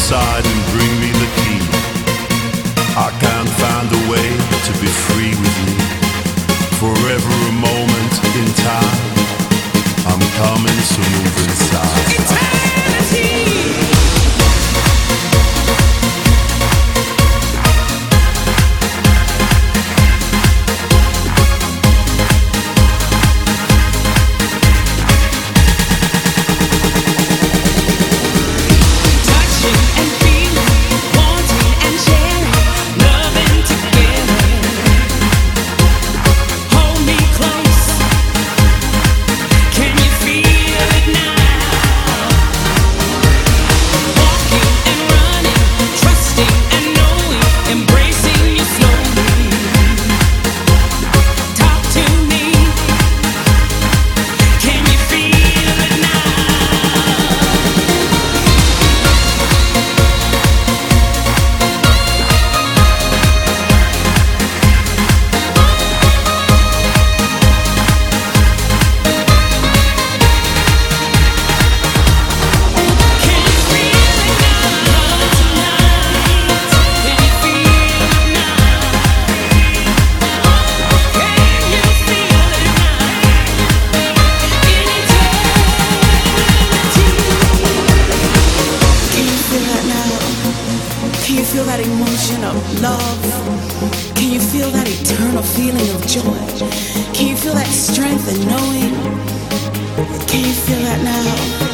inside and bring me the key. I can't find a way to be free with you. Forever a moment in time, I'm coming to move inside. Eternity. Feel that emotion of love? Can you feel that eternal feeling of joy? Can you feel that strength in knowing? Can you feel that now?